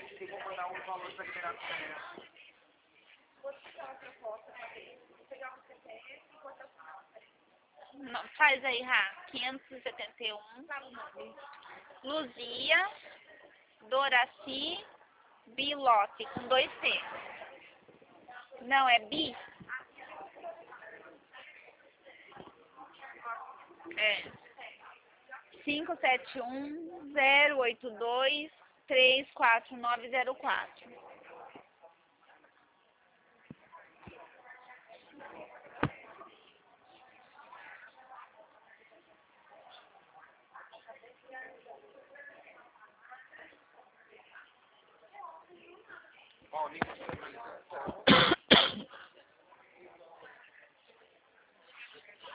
Eu vou mandar um valor para liberar para ela. Não, faz aí, Rá. 571. Luzia Doraci Bilotti, com 2 T. Não, é Bi. É. 571-082-34904.